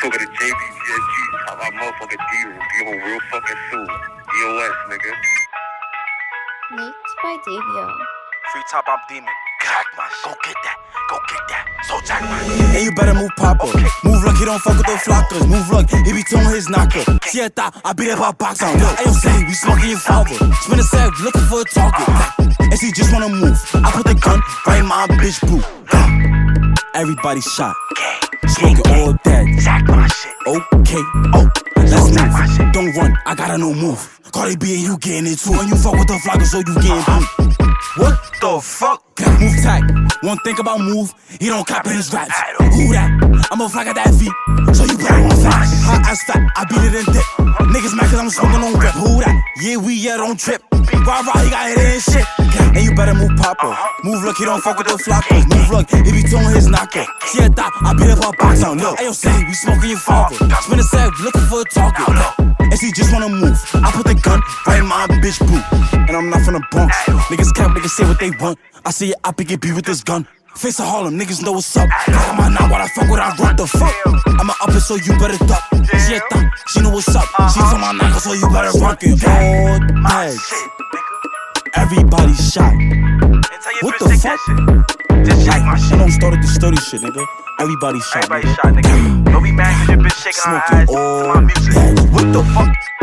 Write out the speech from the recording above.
talking to JBGSG, talk about motherfucking D, be on real fucking soon. EOS, nigga. Leaked by Devio. Free top, I'm demon. Jack my shit. Go get that. Go get that. So jack my shit. And you better move Papa. Okay. Move like he don't fuck with those flockers. Move like he be towing his knocker. See, I thought I beat up our box on. Ayo, say we smoking your father. Spin a sack looking for a target. And she just wanna move. I put the gun right in my bitch boot. Everybody shot. Smoking all that. Jack my shit. Okay, let's move. Don't run, I gotta no move. Cardi B and you getting it too. When you fuck with the flockers, so you getting boom. What the fuck? Move tight. One think about move, he don't copy his raps. Who that? I'm a flock at that feet, so you better on fast. Hot ass fat, I beat it in dip. Niggas mad cause I'm smoking on rip. Who that? Yeah, we don't trip. Rah, he got hit in shit. And you better move Papa. Move look, he don't fuck with the flockers. Move look, he be towing his knocker. See, I thought I beat up our box on. Look, ayo, say we smoking your father. Spin a sack looking for a target. And she just wanna move. I put the gun right in my bitch boot. And I'm not from the Bronx. Niggas cap, niggas say what they want. I see it, I pick it, be with this gun. Face of Harlem, niggas know what's up. Got my now, what I fuck with, I run the fuck. I'ma up it, so you better duck. She know what's up. She's on my knuckles, so you better run it. All tags. Everybody shot. What the fuck? I don't started the study shit, nigga. Everybody shot, nigga. Don't be mad cause your bitch shaking her ass to my music. What the fuck?